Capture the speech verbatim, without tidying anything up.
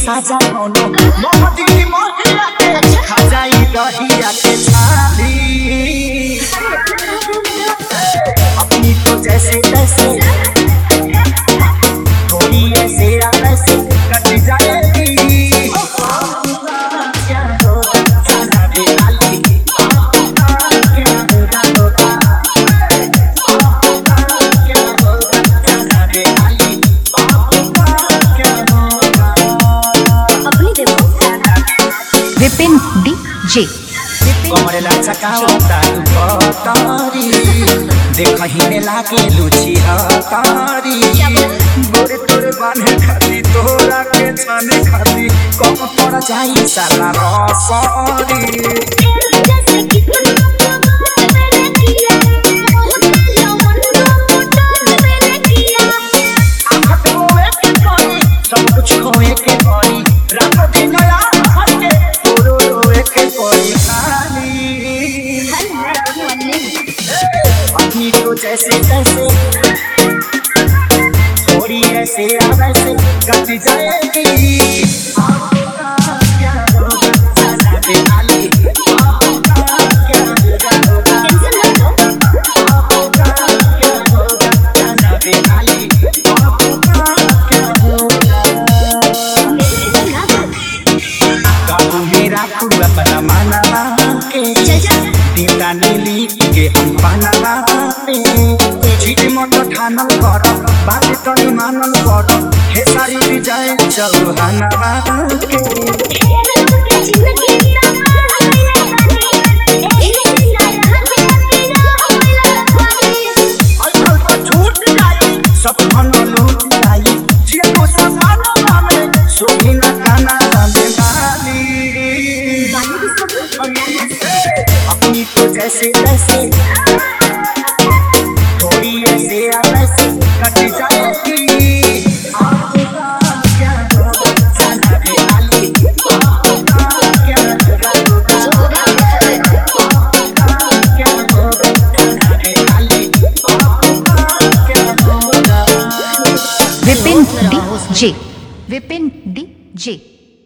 साजा कोनो मोहब्बत की मोहिया के खजाई दहिया के छाली अपनी तो जैसे तैसे थोड़ी ऐसे वैसे कट जाएगी क्या होगा जाना दे आली क्या होगा होगा क्या होगा जाना दे आली विपिन डीजे कमरे लचकावता तारी देखहि ने लागे लुची तारी गोरे तोरे बांधे खाती तोरा के छाने खाती कम पड़ जाई साला रसरी सब कुछ खोए के पड़ी रात दिन अपनी तो जैसे तैसे थोड़ी ऐसे वैसे कट जाएगी क्या होगा जाना दे आली क्या होगा होगा क्या होगा जाना दे आली क्या होगा काबू मेरा पूरा बना माना के तीता नीली के हम बनवा छिटे मोटो ठानल कर बात तनी मानल कर खेसारी विजय चौहानवा के सब मन लूट जाई जिया को समाना में सोही ना खाना में बाली अपनी तो जैसे तैसे थोड़ी ऐसे वैसे कट जाएगी क्या होगा जाना दे आली क्या होगा क्या होगा जाना दे आली क्या होगा विपिन डीजे विपिन डीजे